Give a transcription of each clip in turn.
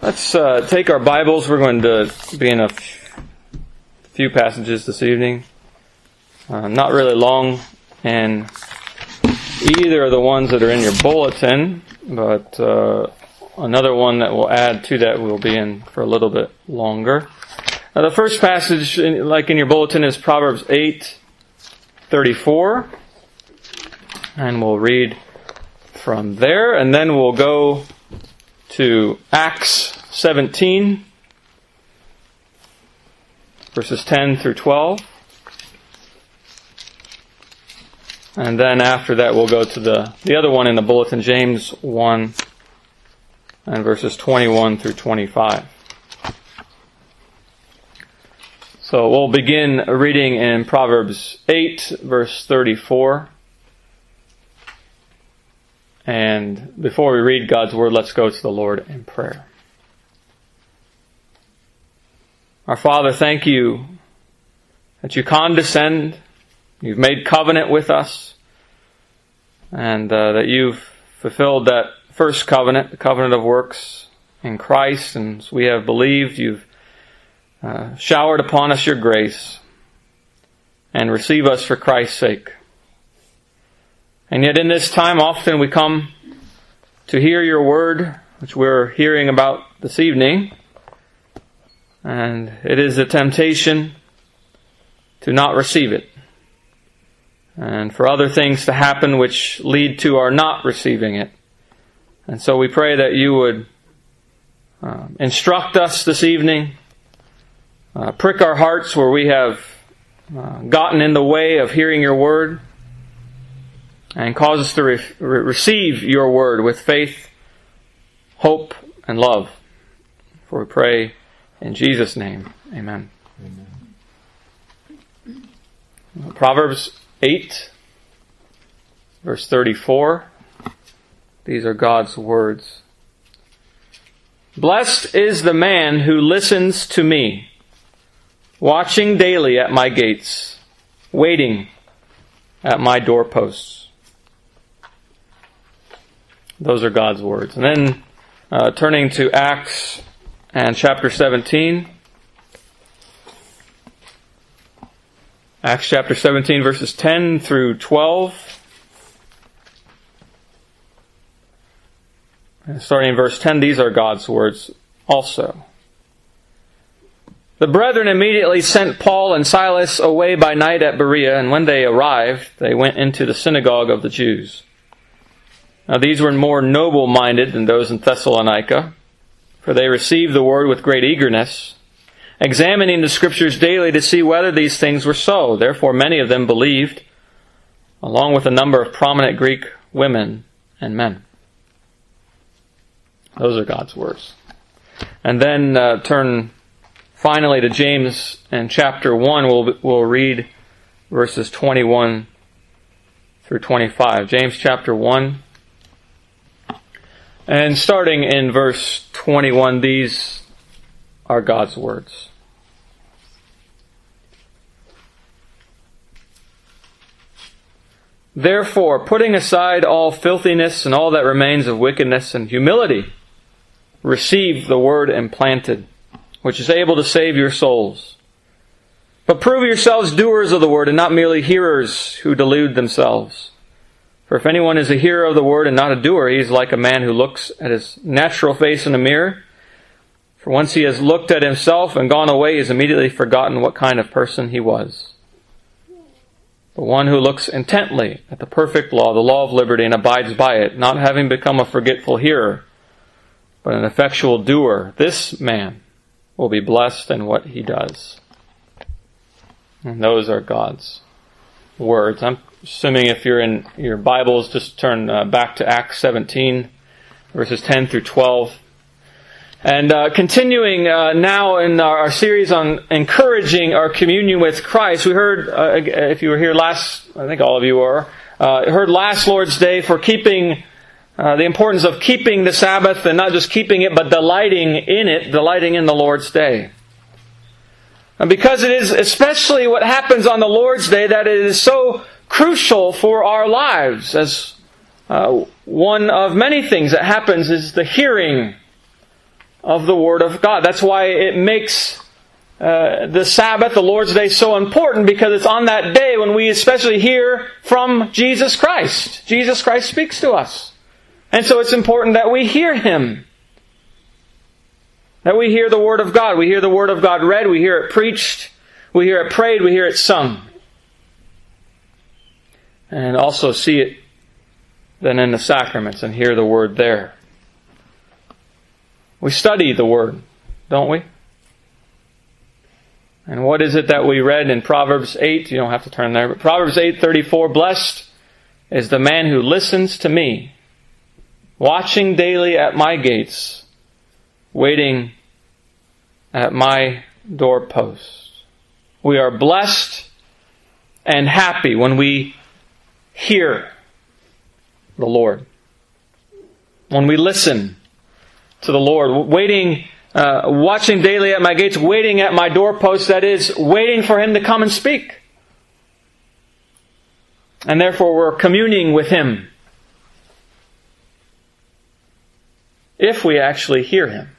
Let's take our Bibles. We're going to be in a few passages this evening. Not really long, and either of the ones that are in your bulletin, but another one that we'll add to that we'll be in for a little bit longer. Now, the first passage, like in your bulletin, is Proverbs 8:34, and we'll read from there, and then we'll go to Acts 17, verses 10 through 12. And then after that we'll go to the other one in the bulletin, James 1, and verses 21 through 25. So we'll begin reading in Proverbs 8, verse 34. And before we read God's Word, let's go to the Lord in prayer. Our Father, thank you that you condescend, you've made covenant with us, and that you've fulfilled that first covenant, the covenant of works in Christ, and as we have believed, you've showered upon us your grace, and receive us for Christ's sake. And yet in this time, often we come to hear your word, which we're hearing about this evening. And it is a temptation to not receive it. And for other things to happen which lead to our not receiving it. And so we pray that you would instruct us this evening, prick our hearts where we have gotten in the way of hearing your word, and cause us to receive your word with faith, hope, and love. For we pray in Jesus' name. Amen. Amen. Proverbs 8, verse 34. These are God's words. Blessed is the man who listens to me, watching daily at my gates, waiting at my doorposts. Those are God's words. And then turning to Acts and chapter 17. Acts chapter 17, verses 10 through 12. And starting in verse 10, these are God's words also. The brethren immediately sent Paul and Silas away by night at Berea, and when they arrived, they went into the synagogue of the Jews. Now these were more noble-minded than those in Thessalonica, for they received the word with great eagerness, examining the Scriptures daily to see whether these things were so. Therefore many of them believed, along with a number of prominent Greek women and men. Those are God's words. And then turn finally to James and chapter 1. We'll read verses 21 through 25. James chapter 1. And starting in verse 21, these are God's words. Therefore, putting aside all filthiness and all that remains of wickedness and humility, receive the word implanted, which is able to save your souls. But prove yourselves doers of the word and not merely hearers who delude themselves. For if anyone is a hearer of the word and not a doer, he is like a man who looks at his natural face in a mirror. For once he has looked at himself and gone away, he has immediately forgotten what kind of person he was. The one who looks intently at the perfect law, the law of liberty, and abides by it, not having become a forgetful hearer, but an effectual doer, this man will be blessed in what he does. And those are God's words. I'm assuming if you're in your Bibles, just turn back to Acts 17, verses 10 through 12. And continuing now in our series on encouraging our communion with Christ, we heard, if you were here last, I think all of you were, heard last Lord's Day for keeping the importance of keeping the Sabbath, and not just keeping it, but delighting in it, delighting in the Lord's Day. And because it is especially what happens on the Lord's Day that it is so crucial for our lives, as one of many things that happens is the hearing of the Word of God. That's why it makes the Sabbath, the Lord's Day, so important, because it's on that day when we especially hear from Jesus Christ. Jesus Christ speaks to us. And so it's important that we hear Him. That we hear the Word of God. We hear the Word of God read. We hear it preached. We hear it prayed. We hear it sung. And also see it then in the sacraments and hear the Word there. We study the Word, don't we? And what is it that we read in Proverbs 8? You don't have to turn there. But Proverbs 8:34, blessed is the man who listens to me, watching daily at my gates, waiting at my doorpost. We are blessed and happy when we hear the Lord. When we listen to the Lord, watching daily at my gates, waiting at my doorpost, that is, waiting for Him to come and speak. And therefore we're communing with Him. If we actually hear Him.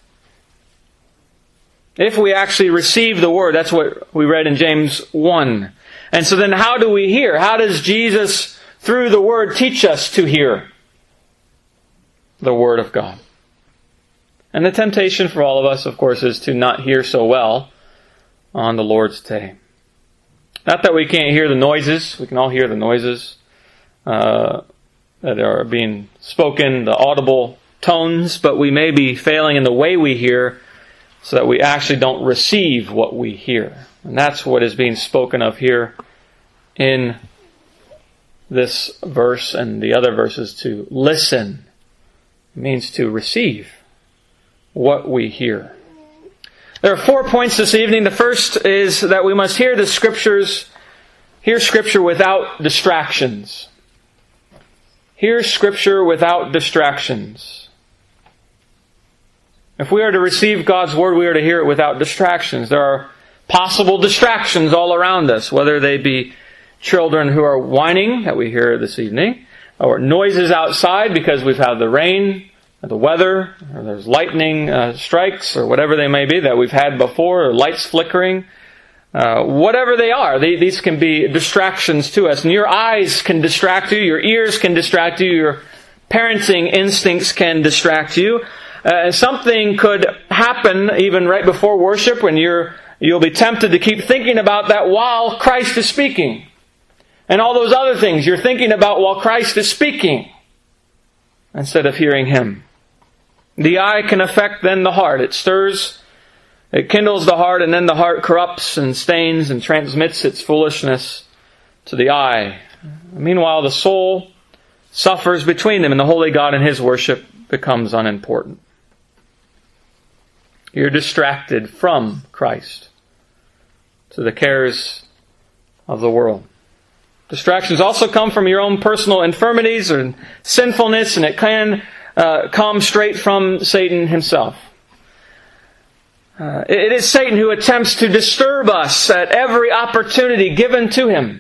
If we actually receive the Word. That's what we read in James 1. And so then how do we hear? How does Jesus, through the Word, teach us to hear the Word of God? And the temptation for all of us, of course, is to not hear so well on the Lord's Day. Not that we can't hear the noises. We can all hear the noises that are being spoken, the audible tones, but we may be failing in the way we hear so that we actually don't receive what we hear. And that's what is being spoken of here in this verse and the other verses. To listen means to receive what we hear. There are 4 points this evening. The first is that we must hear the Scriptures, hear Scripture without distractions. Hear Scripture without distractions. If we are to receive God's Word, we are to hear it without distractions. There are possible distractions all around us, whether they be children who are whining, that we hear this evening, or noises outside because we've had the rain, the weather, or there's lightning strikes, or whatever they may be that we've had before, or lights flickering. Whatever they are, these can be distractions to us. And your eyes can distract you, your ears can distract you, your parenting instincts can distract you. Something could happen even right before worship when you'll be tempted to keep thinking about that while Christ is speaking. And all those other things you're thinking about while Christ is speaking, instead of hearing Him. The eye can affect then the heart. It stirs, it kindles the heart, and then the heart corrupts and stains and transmits its foolishness to the eye. Meanwhile, the soul suffers between them, and the holy God and His worship becomes unimportant. You're distracted from Christ to the cares of the world. Distractions also come from your own personal infirmities and sinfulness, and it can come straight from Satan himself. It is Satan who attempts to disturb us at every opportunity given to him.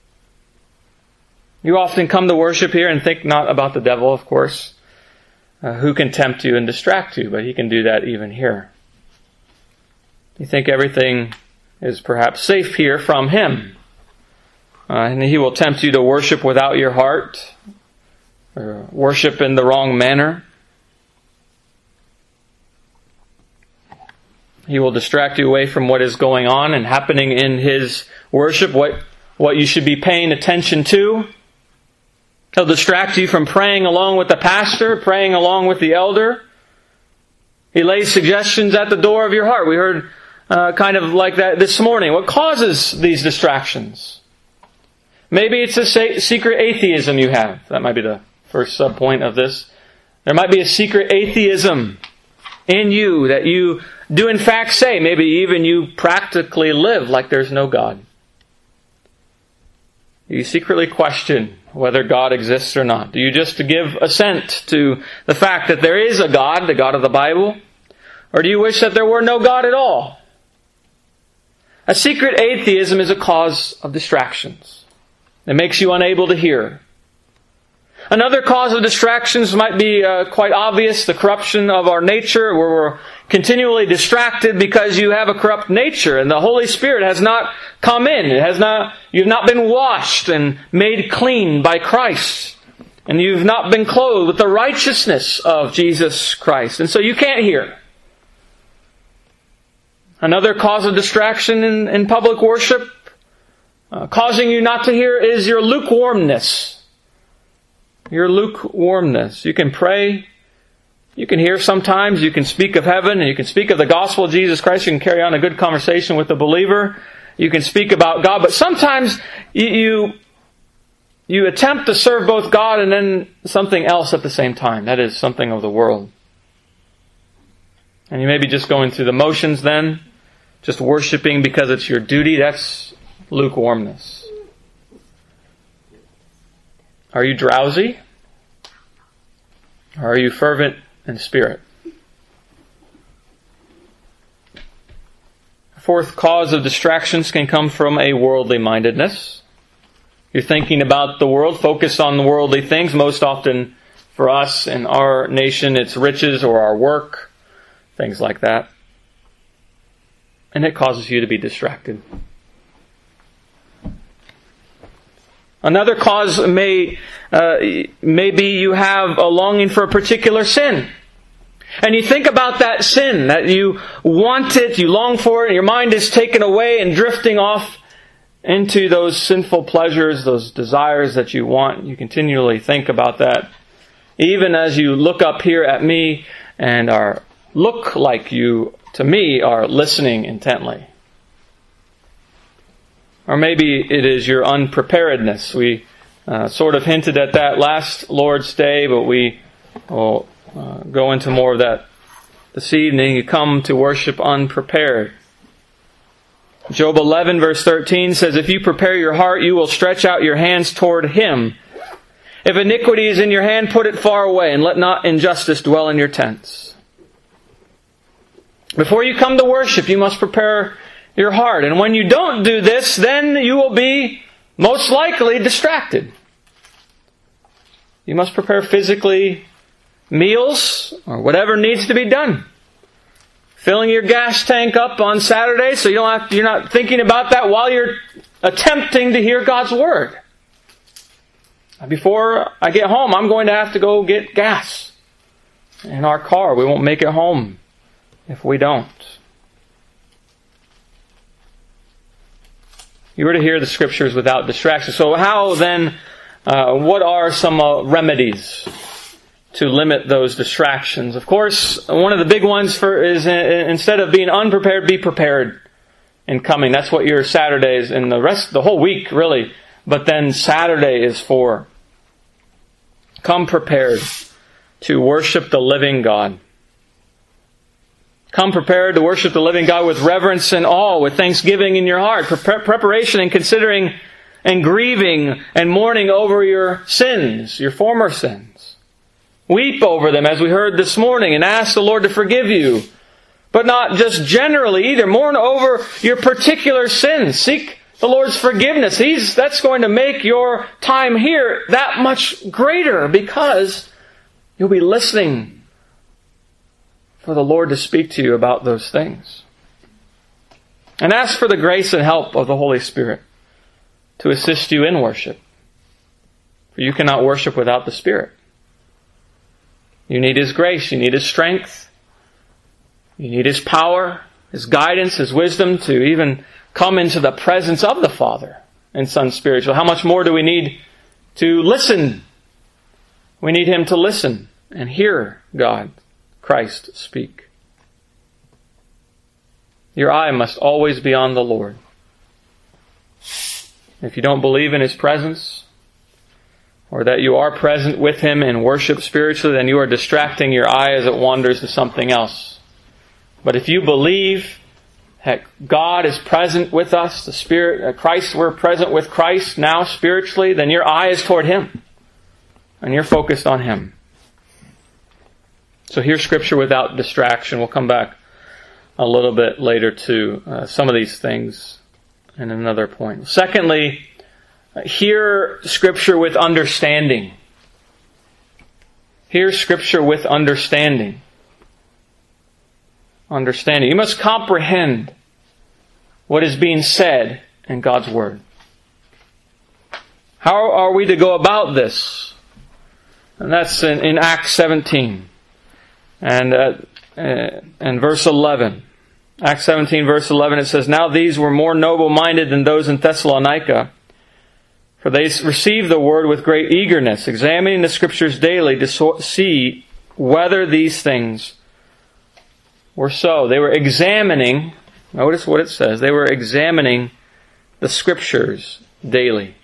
You often come to worship here and think not about the devil, of course, who can tempt you and distract you, but he can do that even here. You think everything is perhaps safe here from him. And he will tempt you to worship without your heart, or worship in the wrong manner. He will distract you away from what is going on and happening in his worship, what you should be paying attention to. He'll distract you from praying along with the pastor, praying along with the elder. He lays suggestions at the door of your heart. We heard kind of like that this morning. What causes these distractions? Maybe it's a secret atheism you have. That might be the first subpoint of this. There might be a secret atheism in you that you do in fact say. Maybe even you practically live like there's no God. You secretly question whether God exists or not. Do you just give assent to the fact that there is a God, the God of the Bible? Or do you wish that there were no God at all? A secret atheism is a cause of distractions. It makes you unable to hear. Another cause of distractions might be quite obvious, the corruption of our nature, where we're continually distracted because you have a corrupt nature and the Holy Spirit has not come in. You've not been washed and made clean by Christ. And you've not been clothed with the righteousness of Jesus Christ. And so you can't hear. Another cause of distraction in public worship, causing you not to hear, is your lukewarmness. Your lukewarmness. You can pray. You can hear sometimes. You can speak of heaven. And you can speak of the gospel of Jesus Christ. You can carry on a good conversation with the believer. You can speak about God. But sometimes you attempt to serve both God and then something else at the same time. That is something of the world. And you may be just going through the motions then. Just worshiping because it's your duty. That's lukewarmness. Are you drowsy? Or are you fervent in spirit? A fourth cause of distractions can come from a worldly mindedness. You're thinking about the world, focused on the worldly things. Most often for us in our nation, it's riches or our work, things like that. And it causes you to be distracted. Another cause may be you have a longing for a particular sin. And you think about that sin, that you want it, you long for it, and your mind is taken away and drifting off into those sinful pleasures, those desires that you want. You continually think about that. Even as you look up here at me and look like you, to me, are listening intently. Or maybe it is your unpreparedness. We sort of hinted at that last Lord's Day, but we will go into more of that this evening. You come to worship unprepared. Job 11 verse 13 says, if you prepare your heart, you will stretch out your hands toward Him. If iniquity is in your hand, put it far away, and let not injustice dwell in your tents. Before you come to worship, you must prepare your heart. And when you don't do this, then you will be most likely distracted. You must prepare physically meals or whatever needs to be done. Filling your gas tank up on Saturday so you're not thinking about that while you're attempting to hear God's Word. Before I get home, I'm going to have to go get gas in our car. We won't make it home if we don't. You were to hear the Scriptures without distraction. So how then, what are some remedies to limit those distractions? Of course, one of the big ones is instead of being unprepared, be prepared in coming. That's what your Saturdays and the whole week really. But then Saturday is for. Come prepared to worship the living God. Come prepared to worship the living God with reverence and awe, with thanksgiving in your heart, preparation and considering and grieving and mourning over your sins, your former sins. Weep over them, as we heard this morning, and ask the Lord to forgive you. But not just generally either. Mourn over your particular sins. Seek the Lord's forgiveness. That's going to make your time here that much greater, because you'll be listening for the Lord to speak to you about those things. And ask for the grace and help of the Holy Spirit to assist you in worship. For you cannot worship without the Spirit. You need His grace. You need His strength. You need His power, His guidance, His wisdom to even come into the presence of the Father and Son spiritual. How much more do we need to listen? We need Him to listen and hear God, Christ, speak. Your eye must always be on the Lord. If you don't believe in His presence, or that you are present with Him in worship spiritually, then you are distracting your eye as it wanders to something else. But if you believe that God is present with us, the Spirit, Christ, we're present with Christ now spiritually, then your eye is toward Him. And you're focused on Him. So here's Scripture without distraction. We'll come back a little bit later to some of these things in another point. Secondly, hear Scripture with understanding. Hear Scripture with understanding. Understanding. You must comprehend what is being said in God's Word. How are we to go about this? And that's in Acts 17 and verse 11. Acts 17 verse 11, it says, "Now these were more noble-minded than those in Thessalonica, for they received the word with great eagerness, examining the Scriptures daily to see whether these things were so." They were examining, notice what it says, they were examining the Scriptures daily.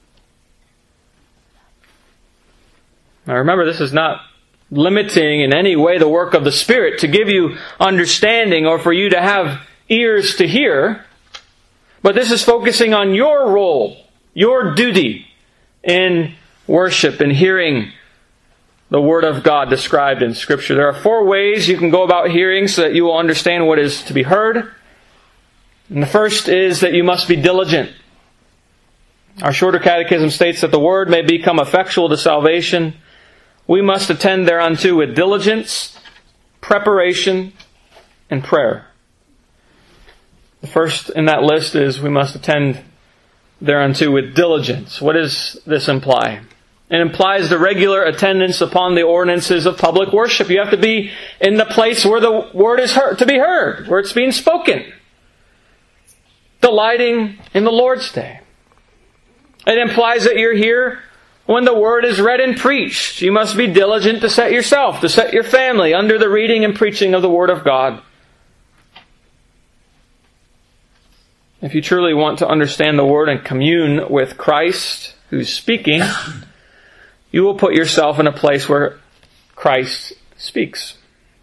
Now remember, this is not limiting in any way the work of the Spirit to give you understanding or for you to have ears to hear, but this is focusing on your role, your duty in worship and hearing the Word of God described in Scripture. There are 4 ways you can go about hearing so that you will understand what is to be heard. And the first is that you must be diligent. Our shorter catechism states that the Word may become effectual to salvation. We must attend thereunto with diligence, preparation, and prayer. The first in that list is we must attend thereunto with diligence. What does this imply? It implies the regular attendance upon the ordinances of public worship. You have to be in the place where the Word is to be heard, where it's being spoken. Delighting in the Lord's Day. It implies that you're here when the Word is read and preached. You must be diligent to set yourself, to set your family under the reading and preaching of the Word of God. If you truly want to understand the Word and commune with Christ, who's speaking, you will put yourself in a place where Christ speaks.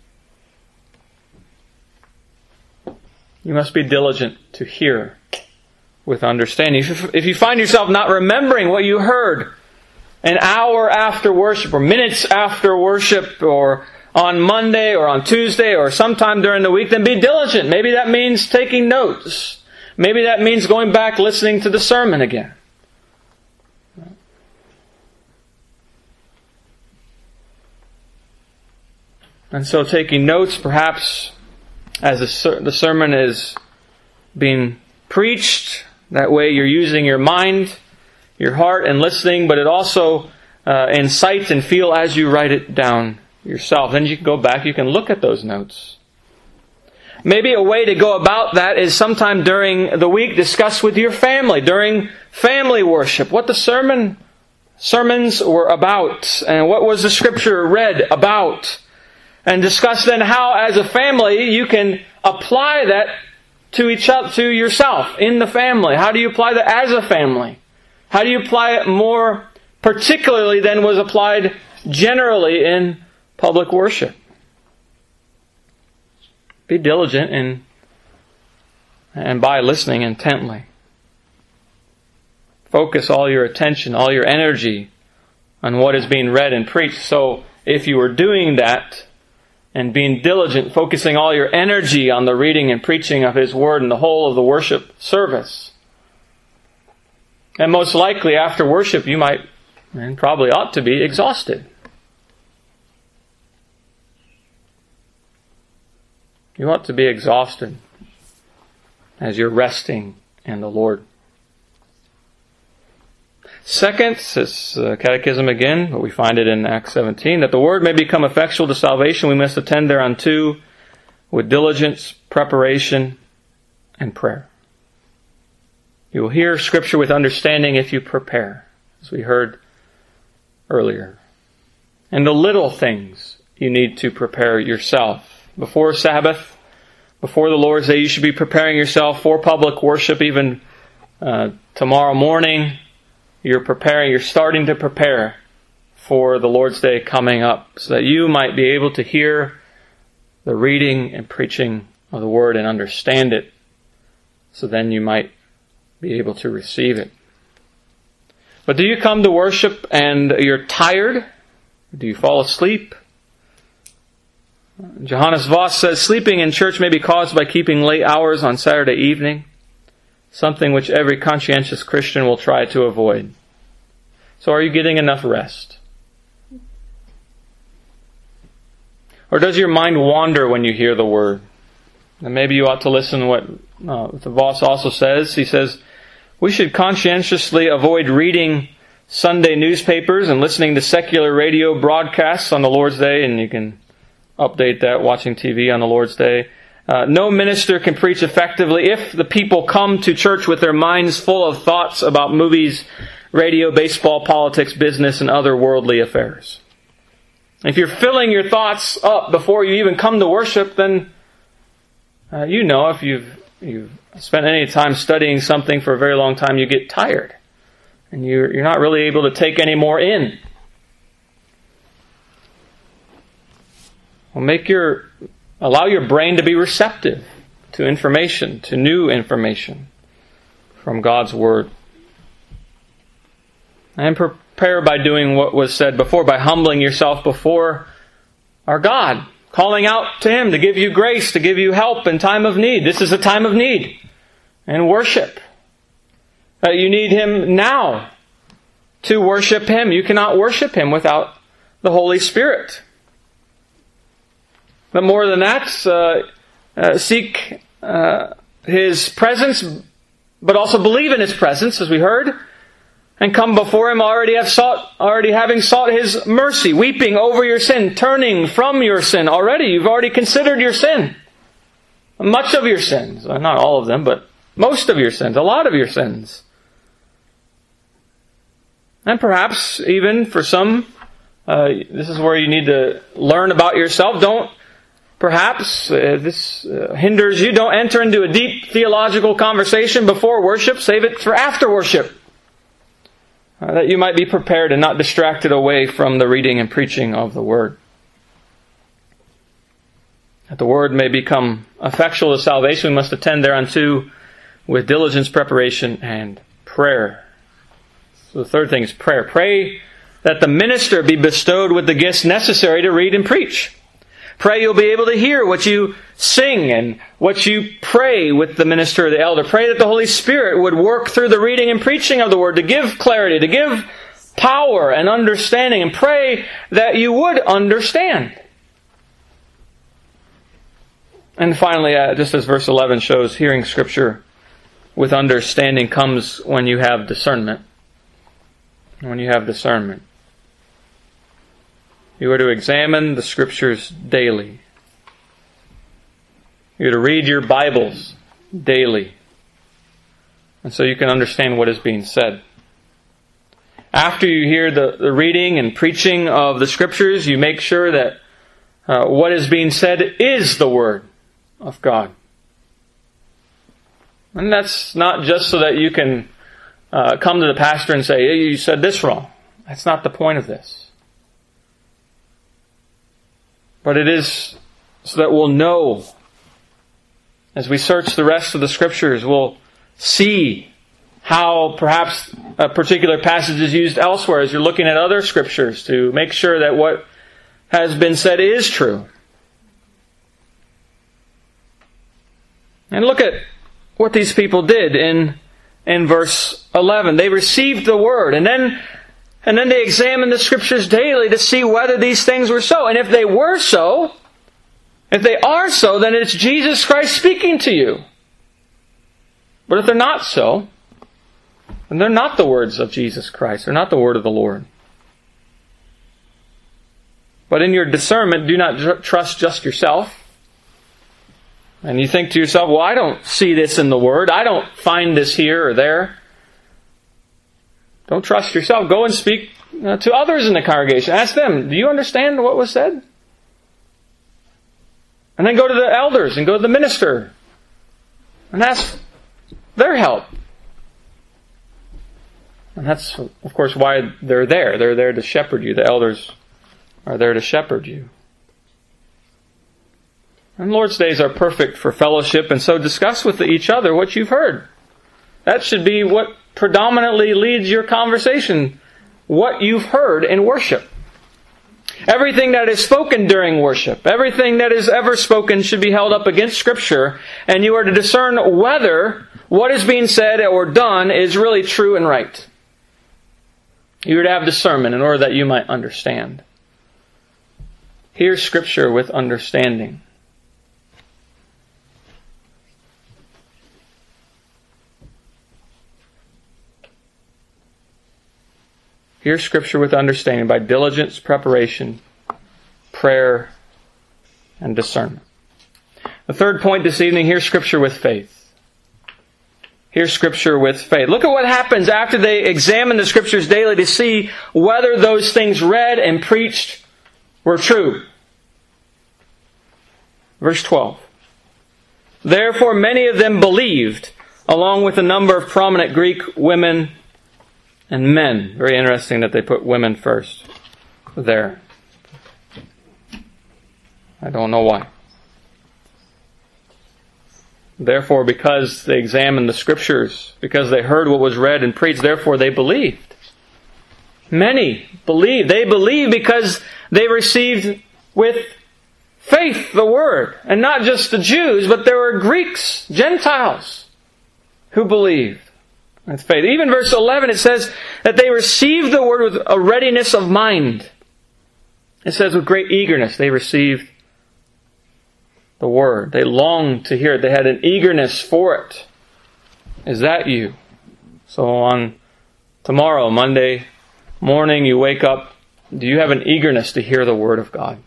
You must be diligent to hear with understanding. If you find yourself not remembering what you heard an hour after worship, or minutes after worship, or on Monday, or on Tuesday, or sometime during the week, then be diligent. Maybe that means taking notes. Maybe that means going back listening to the sermon again. And so taking notes, perhaps as the sermon is being preached, that way you're using your mind, your heart, and listening, but it also insights and feel as you write it down yourself. Then you can go back, you can look at those notes. Maybe a way to go about that is sometime during the week discuss with your family, during family worship, what the sermons were about, and what was the Scripture read about. And discuss then how, as a family, you can apply that to each other, to yourself in the family. How do you apply that as a family? How do you apply it more particularly than was applied generally in public worship? Be diligent and by listening intently. Focus all your attention, all your energy on what is being read and preached. So if you are doing that, and being diligent, focusing all your energy on the reading and preaching of His Word and the whole of the worship service. And most likely after worship you might, and probably ought to be, exhausted. You ought to be exhausted as you're resting in the Lord. Second, this catechism again, but we find it in Acts 17, that the Word may become effectual to salvation, we must attend thereunto with diligence, preparation, and prayer. You will hear Scripture with understanding if you prepare, as we heard earlier. And the little things you need to prepare yourself. Before Sabbath, before the Lord's Day, you should be preparing yourself for public worship. Even tomorrow morning, you're starting to prepare for the Lord's Day coming up, so that you might be able to hear the reading and preaching of the Word and understand it, so then you might be able to receive it. But do you come to worship and you're tired? Do you fall asleep? Johannes Voss says, sleeping in church may be caused by keeping late hours on Saturday evening, something which every conscientious Christian will try to avoid. So are you getting enough rest? Or does your mind wander when you hear the Word? And maybe you ought to listen to what the Voss also says. He says, we should conscientiously avoid reading Sunday newspapers and listening to secular radio broadcasts on the Lord's Day, and you can update that watching TV on the Lord's Day. No minister can preach effectively if the people come to church with their minds full of thoughts about movies, radio, baseball, politics, business, and other worldly affairs. If you're filling your thoughts up before you even come to worship, then you know if you've spent any time studying something for a very long time, you get tired. And you're not really able to take any more in. Well, allow your brain to be receptive to information, to new information from God's Word. And prepare by doing what was said before, by humbling yourself before our God, calling out to Him to give you grace, to give you help in time of need. This is a time of need and worship. You need Him now to worship Him. You cannot worship Him without the Holy Spirit. But more than that, seek His presence, but also believe in His presence, as we heard, and come before Him already having sought His mercy, weeping over your sin, turning from your sin already. You've already considered your sin. Much of your sins. Not all of them, but most of your sins. A lot of your sins. And perhaps even for some, this is where you need to learn about yourself. This hinders you. Don't enter into a deep theological conversation before worship. Save it for after worship. That you might be prepared and not distracted away from the reading and preaching of the Word. That the Word may become effectual to salvation, we must attend thereunto with diligence, preparation, and prayer. So the third thing is prayer. Pray that the minister be bestowed with the gifts necessary to read and preach. Pray you'll be able to hear what you sing and what you pray with the minister or the elder. Pray that the Holy Spirit would work through the reading and preaching of the Word to give clarity, to give power and understanding. And pray that you would understand. And finally, just as verse 11 shows, hearing Scripture with understanding comes when you have discernment. When you have discernment. You are to examine the Scriptures daily. You are to read your Bibles daily. And so you can understand what is being said. After you hear the reading and preaching of the Scriptures, you make sure that what is being said is the Word of God. And that's not just so that you can come to the pastor and say, hey, you said this wrong. That's not the point of this. But it is so that we'll know, as we search the rest of the Scriptures, we'll see how perhaps a particular passage is used elsewhere as you're looking at other Scriptures to make sure that what has been said is true. And look at what these people did in verse 11. They received the Word, and then they examined the Scriptures daily to see whether these things were so. And if they were so, if they are so, then it's Jesus Christ speaking to you. But if they're not so, then they're not the words of Jesus Christ. They're not the word of the Lord. But in your discernment, do not trust just yourself. And you think to yourself, well, I don't see this in the Word. I don't find this here or there. Don't trust yourself. Go and speak to others in the congregation. Ask them, do you understand what was said? And then go to the elders and go to the minister and ask their help. And that's, of course, why they're there. They're there to shepherd you. The elders are there to shepherd you. And Lord's days are perfect for fellowship, and so discuss with each other what you've heard. That should be what predominantly leads your conversation, what you've heard in worship. Everything that is spoken during worship, everything that is ever spoken should be held up against Scripture, and you are to discern whether what is being said or done is really true and right. You are to have discernment in order that you might understand. Hear Scripture with understanding. Hear Scripture with understanding by diligence, preparation, prayer, and discernment. The third point this evening, hear Scripture with faith. Hear Scripture with faith. Look at what happens after they examine the Scriptures daily to see whether those things read and preached were true. Verse 12. Therefore many of them believed, along with a number of prominent Greek women and men. Very interesting that they put women first there. I don't know why. Therefore, because they examined the Scriptures, because they heard what was read and preached, therefore they believed. Many believed. They believed because they received with faith the Word. And not just the Jews, but there were Greeks, Gentiles, who believed with faith. Even verse 11, it says that they received the Word with a readiness of mind. It says with great eagerness they received the Word. They longed to hear it. They had an eagerness for it. Is that you? So on tomorrow, Monday morning, you wake up, do you have an eagerness to hear the Word of God?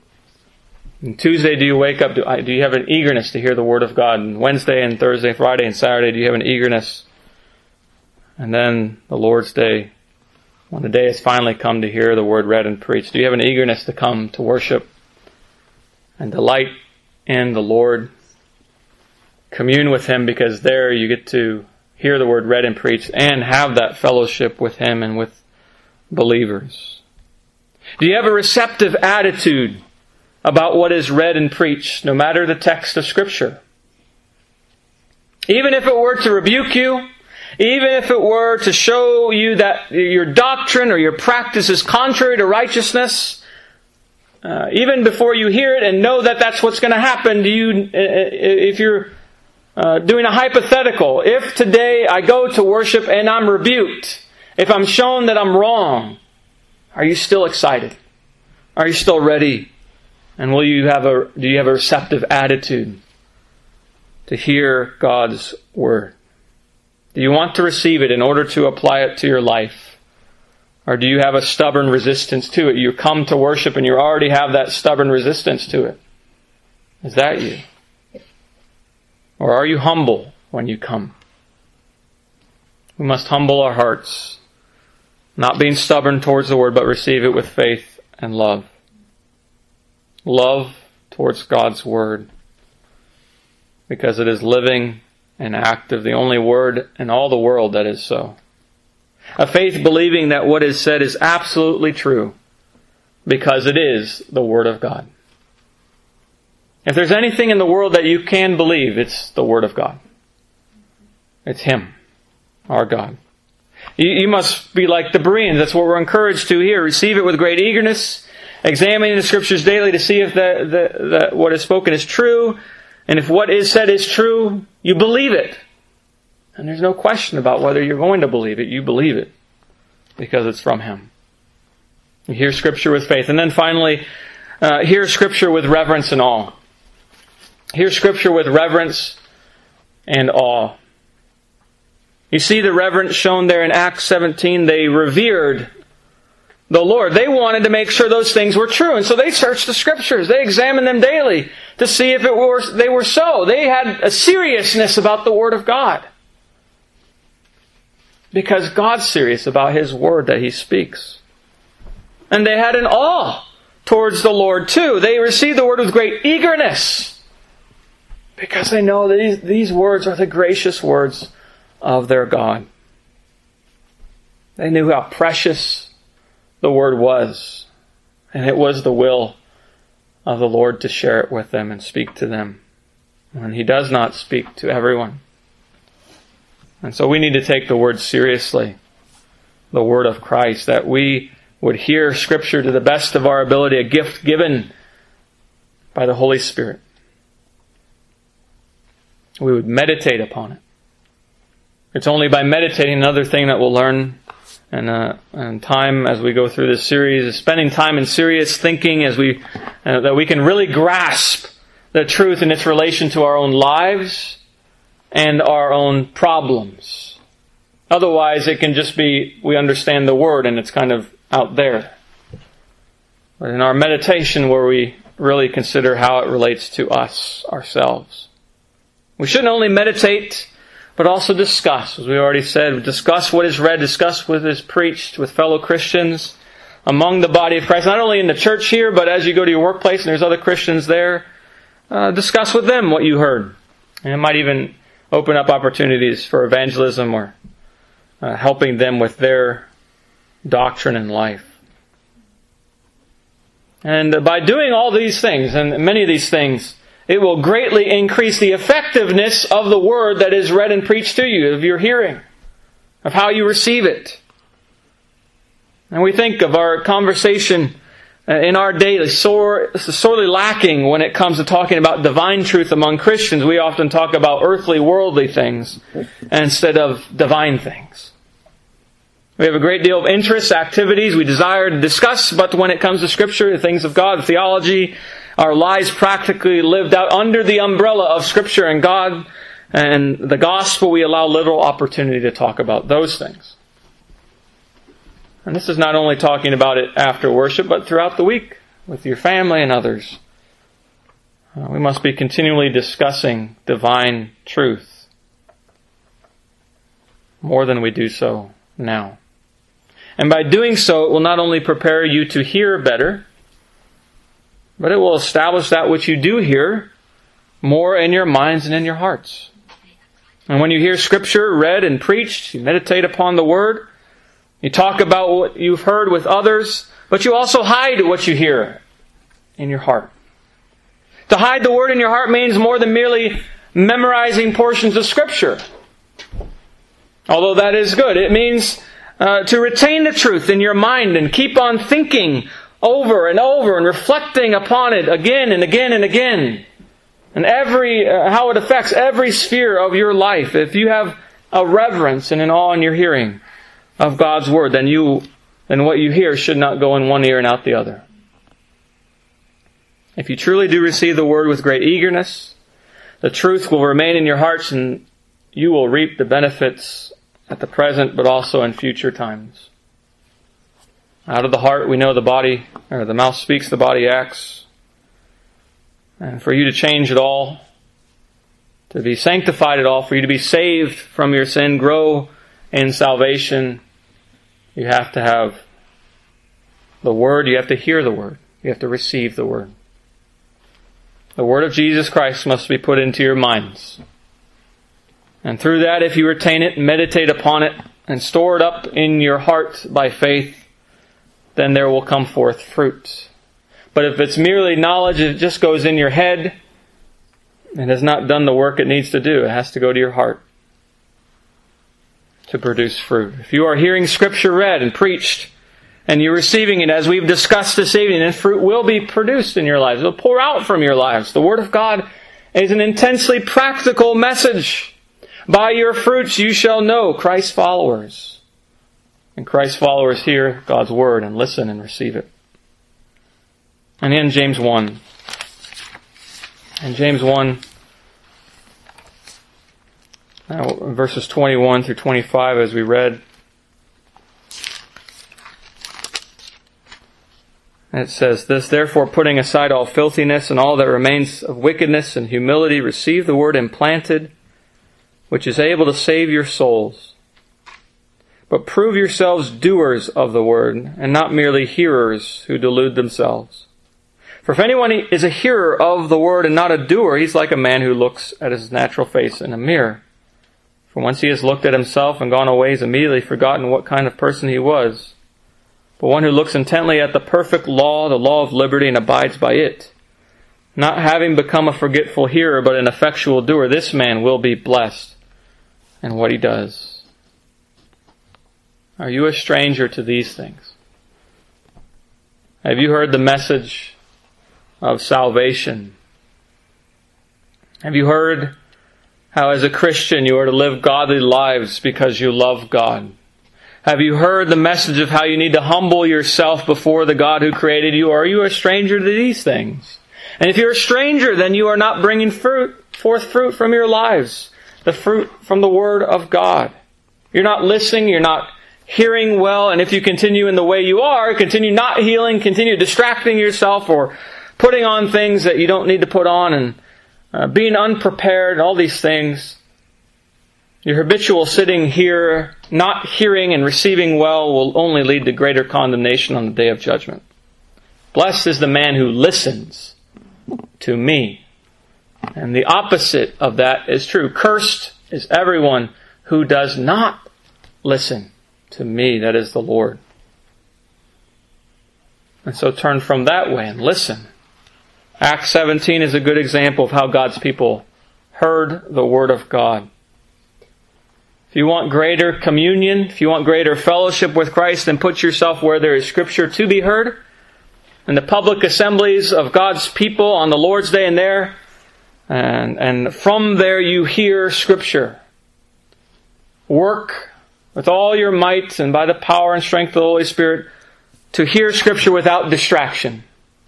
And Tuesday, do you wake up, do you have an eagerness to hear the Word of God? And Wednesday and Thursday, Friday and Saturday, do you have an eagerness? And then the Lord's Day, when the day has finally come to hear the Word read and preached, do you have an eagerness to come to worship and delight in the Lord? Commune with Him, because there you get to hear the Word read and preached and have that fellowship with Him and with believers. Do you have a receptive attitude about what is read and preached, no matter the text of Scripture? Even if it were to rebuke you, even if it were to show you that your doctrine or your practice is contrary to righteousness, even before you hear it and know that that's what's going to happen, if you're doing a hypothetical, if today I go to worship and I'm rebuked, if I'm shown that I'm wrong, are you still excited? Are you still ready? And do you have a receptive attitude to hear God's Word? Do you want to receive it in order to apply it to your life? Or do you have a stubborn resistance to it? You come to worship and you already have that stubborn resistance to it. Is that you? Or are you humble when you come? We must humble our hearts, not being stubborn towards the Word, but receive it with faith and love. Love towards God's Word, because it is living and active, the only Word in all the world that is so. A faith believing that what is said is absolutely true, because it is the Word of God. If there's anything in the world that you can believe, it's the Word of God. It's Him, our God. You must be like the Bereans. That's what we're encouraged to here. Receive it with great eagerness, examining the Scriptures daily to see if what is spoken is true. And if what is said is true, you believe it. And there's no question about whether you're going to believe it. You believe it because it's from Him. You hear Scripture with faith. And then finally, hear Scripture with reverence and awe. Hear Scripture with reverence and awe. You see the reverence shown there in Acts 17. They revered the Lord. They wanted to make sure those things were true. And so they searched the Scriptures. They examined them daily to see if they were so. They had a seriousness about the Word of God. Because God's serious about His Word that He speaks. And they had an awe towards the Lord too. They received the Word with great eagerness. Because they know that these words are the gracious words of their God. They knew how precious the Word was. And it was the will of the Lord to share it with them and speak to them. And He does not speak to everyone. And so we need to take the Word seriously. The Word of Christ. That we would hear Scripture to the best of our ability. A gift given by the Holy Spirit. We would meditate upon it. It's only by meditating, another thing that we'll learn and time as we go through this series is spending time in serious thinking as we that we can really grasp the truth in its relation to our own lives and our own problems. Otherwise, it can just be, we understand the Word and it's kind of out there. But in our meditation, where we really consider how it relates to us, ourselves. We shouldn't only meditate, but also discuss. As we already said, discuss what is read, discuss what is preached with fellow Christians among the body of Christ. Not only in the church here, but as you go to your workplace and there's other Christians there, discuss with them what you heard. And it might even open up opportunities for evangelism or helping them with their doctrine and life. And by doing all these things, and many of these things, it will greatly increase the effectiveness of the Word that is read and preached to you, of your hearing, of how you receive it. And we think of our conversation in our day sorely lacking when it comes to talking about divine truth among Christians. We often talk about earthly, worldly things instead of divine things. We have a great deal of interests, activities we desire to discuss, but when it comes to Scripture, the things of God, theology, our lives practically lived out under the umbrella of Scripture and God and the gospel, we allow little opportunity to talk about those things. And this is not only talking about it after worship, but throughout the week with your family and others. We must be continually discussing divine truth more than we do so now. And by doing so, it will not only prepare you to hear better, but it will establish that which you do hear more in your minds and in your hearts. And when you hear Scripture read and preached, you meditate upon the Word, you talk about what you've heard with others, but you also hide what you hear in your heart. To hide the Word in your heart means more than merely memorizing portions of Scripture. Although that is good. It means to retain the truth in your mind and keep on thinking over and over and reflecting upon it again and again and again. And how it affects every sphere of your life. If you have a reverence and an awe in your hearing of God's Word, then what you hear should not go in one ear and out the other. If you truly do receive the Word with great eagerness, the truth will remain in your hearts and you will reap the benefits at the present, but also in future times. Out of the heart we know the mouth speaks, the body acts. And for you to change it all, to be sanctified at all, for you to be saved from your sin, grow in salvation, you have to have the Word, you have to hear the Word, you have to receive the Word. The Word of Jesus Christ must be put into your minds. And through that, if you retain it, meditate upon it, and store it up in your heart by faith, then there will come forth fruit. But if it's merely knowledge, it just goes in your head, and has not done the work it needs to do. It has to go to your heart to produce fruit. If you are hearing Scripture read and preached, and you're receiving it as we've discussed this evening, then fruit will be produced in your lives. It will pour out from your lives. The Word of God is an intensely practical message. By your fruits you shall know Christ's followers. And Christ's followers hear God's Word and listen and receive it. And in James 1. In James 1, verses 21 through 25 as we read. And it says this, "Therefore, putting aside all filthiness and all that remains of wickedness and humility, receive the word implanted, which is able to save your souls. But prove yourselves doers of the word, and not merely hearers who delude themselves. For if anyone is a hearer of the word and not a doer, he's like a man who looks at his natural face in a mirror. For once he has looked at himself and gone away, he's immediately forgotten what kind of person he was. But one who looks intently at the perfect law, the law of liberty, and abides by it, not having become a forgetful hearer, but an effectual doer, this man will be blessed in what he does." Are you a stranger to these things? Have you heard the message of salvation? Have you heard how as a Christian you are to live godly lives because you love God? Have you heard the message of how you need to humble yourself before the God who created you? Or are you a stranger to these things? And if you're a stranger, then you are not bringing forth fruit from your lives. The fruit from the Word of God. You're not listening, you're not hearing well, and if you continue in the way you are, continue not healing, continue distracting yourself or putting on things that you don't need to put on, and being unprepared, all these things, your habitual sitting here, not hearing and receiving well, will only lead to greater condemnation on the day of judgment. Blessed is the man who listens to me. And the opposite of that is true. Cursed is everyone who does not listen to me, that is the Lord. And so turn from that way and listen. Acts 17 is a good example of how God's people heard the Word of God. If you want greater communion, if you want greater fellowship with Christ, then put yourself where there is Scripture to be heard. In the public assemblies of God's people on the Lord's Day and there. And from there you hear Scripture. Work with all your might and by the power and strength of the Holy Spirit to hear Scripture without distraction.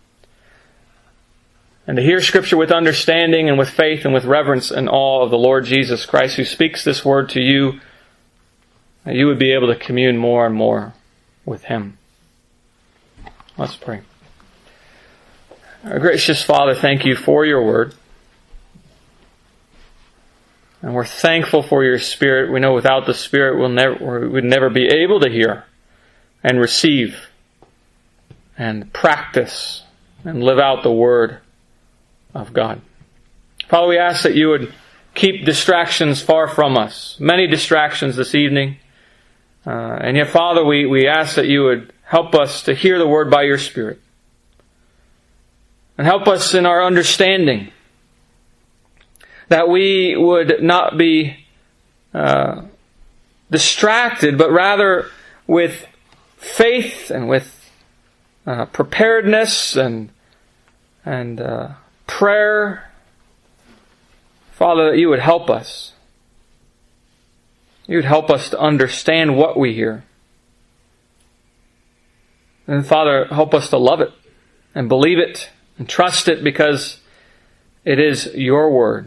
And to hear Scripture with understanding and with faith and with reverence and awe of the Lord Jesus Christ who speaks this word to you, that you would be able to commune more and more with Him. Let's pray. Our gracious Father, thank you for your word. And we're thankful for your Spirit. We know without the Spirit we'd never be able to hear and receive and practice and live out the Word of God. Father, we ask that you would keep distractions far from us. Many distractions this evening. And yet, Father, we ask that you would help us to hear the Word by your Spirit. And help us in our understanding. That we would not be distracted, but rather with faith and with preparedness and prayer, Father, that you would help us. You would help us to understand what we hear. And Father, help us to love it and believe it and trust it because it is your word.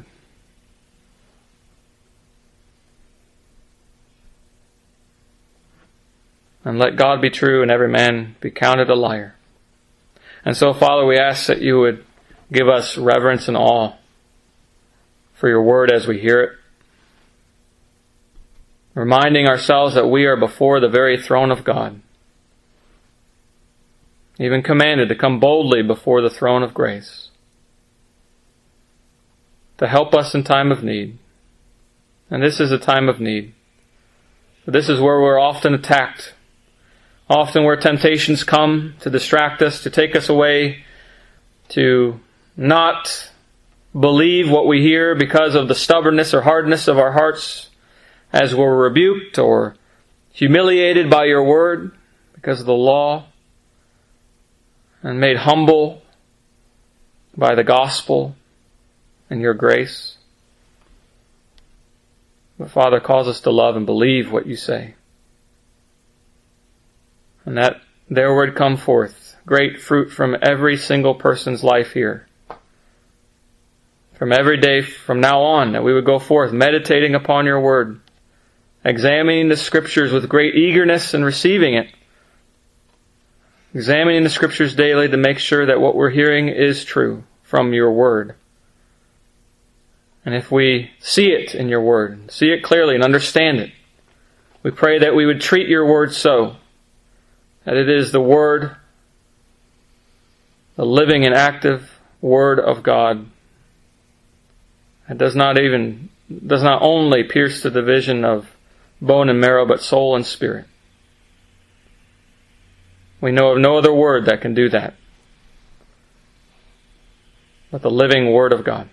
And let God be true and every man be counted a liar. And so, Father, we ask that you would give us reverence and awe for your word as we hear it. Reminding ourselves that we are before the very throne of God. Even commanded to come boldly before the throne of grace. To help us in time of need. And this is a time of need. But this is where we're often attacked. Often where temptations come to distract us, to take us away, to not believe what we hear because of the stubbornness or hardness of our hearts as we're rebuked or humiliated by your word because of the law and made humble by the gospel and your grace. But Father, cause us to love and believe what you say. And that there would come forth great fruit from every single person's life here. From every day from now on, that we would go forth meditating upon your word, examining the Scriptures with great eagerness and receiving it. Examining the Scriptures daily to make sure that what we're hearing is true from your word. And if we see it in your word, see it clearly and understand it, we pray that we would treat your word so that it is the Word, the living and active Word of God. It does not only pierce the division of bone and marrow, but soul and spirit. We know of no other word that can do that but the living Word of God.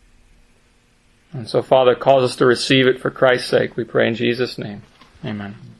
And so, Father, cause us to receive it for Christ's sake. We pray in Jesus' name. Amen.